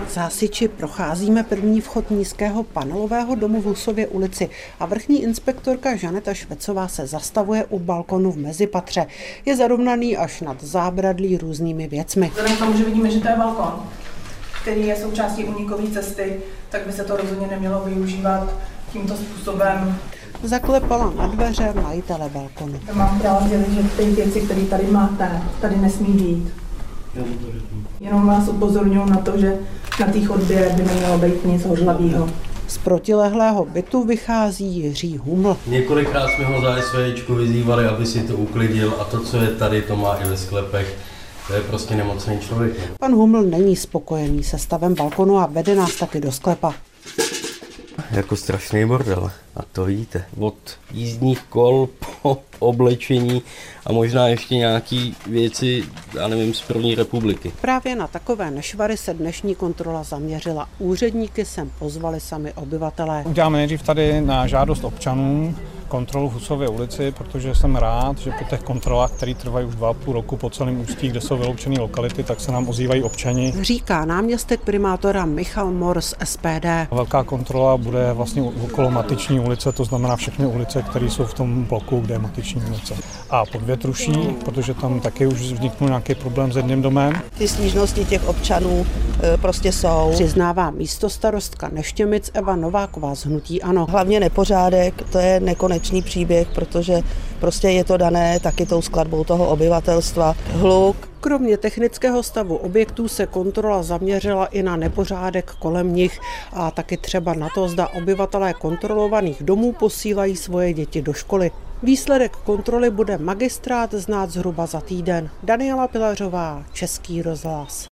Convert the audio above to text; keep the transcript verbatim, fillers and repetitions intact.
S hasiči procházíme první vchod nízkého panelového domu v Husově ulici a vrchní inspektorka Žaneta Švecová se zastavuje u balkonu v mezipatře. Je zarovnaný až nad zábradlí různými věcmi. Vzhledem k tomu, že vidíme, že to je balkon, který je součástí únikové cesty, tak by se to rozhodně nemělo využívat tímto způsobem. Zaklepala na dveře majitele balkonu. Mám právo sdělit, že ty věci, které tady máte, tady nesmí být. Jenom vás upozorňuji na to, že na té chodbě by nemělo být nic hořlavého. Z protilehlého bytu vychází Jiří Huml. Několikrát jsme ho za SVčku vyzývali, aby si to uklidil, a to, co je tady, to má i ve sklepech. To je prostě nemocný člověk. Pan Huml není spokojený se stavem balkonu a vede nás taky do sklepa. Jako strašný bordel. A to vidíte. Od jízdních kol po oblečení a možná ještě nějaký věci, já nevím, z první republiky. Právě na takové nešvary se dnešní kontrola zaměřila. Úředníky sem pozvali sami obyvatelé. Uděláme nejdřív tady na žádost občanů kontrolu v Husově ulici, protože jsem rád, že po těch kontrolách, které trvají už dva a půl roku po celém Ústí, kde jsou vyloučené lokality, tak se nám ozývají občani. Říká náměstek primátora Michal Mor z S P D. Velká kontrola bude vlastně okolo Matiční ulice, to znamená všechny ulice, které jsou v tom bloku, kde je Matiční ulice. A Podvětruší, protože tam taky už vzniknul nějaký problém s jedním domem. Ty stížnosti těch občanů e, prostě jsou. Přiznává místostarostka Neštěmic Eva Nováková z hnutí ANO. Hlavně nepořádek, to je nekonečný příběh, protože prostě je to dané taky tou skladbou toho obyvatelstva. Hluk. Kromě technického stavu objektů se kontrola zaměřila i na nepořádek kolem nich a taky třeba na to, zda obyvatelé kontrolovaných domů posílají svoje děti do školy. Výsledek kontroly bude magistrát znát zhruba za týden. Daniela Pilařová, Český rozhlas.